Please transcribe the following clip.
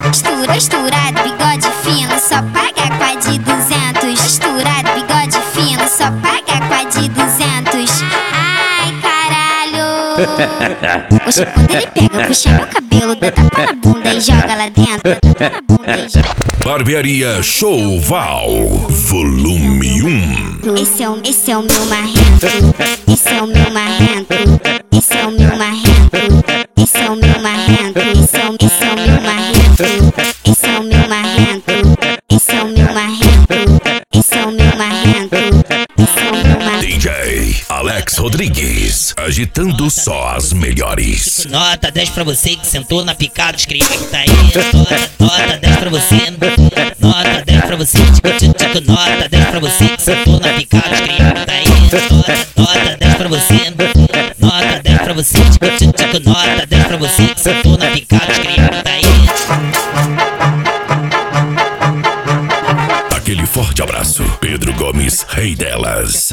Misturado, bigode fino, só paga com a de 200. Misturado, bigode fino, só paga com a de 200. Ai, caralho. Oxe, quando ele pega, puxa meu cabelo, dá tapa na bunda e joga lá dentro. Barbearia Showval, volume 1. Esse é o meu marrento. Esse é o meu marrento. Esse é o meu marrento. Esse é o meu marrento. Esse é o meu marrento. Esse é o meu marrento. Esse é o meu marrento. Esse é o meu marrento. Esse é o meu marrento. DJ Alex Rodrigues, agitando só as melhores. Nota 10 pra você que sentou na picada, os cria que tá aí. Nota 10 pra você. Nota 10 pra você. Nota 10 pra você que sentou na picada, os cria que tá aí. Nota 10 pra você. Nota 10 pra você. Nota 10 pra você que sentou na picada, os cria que tá aí. Aquele forte abraço, Pedro Gomes, rei delas.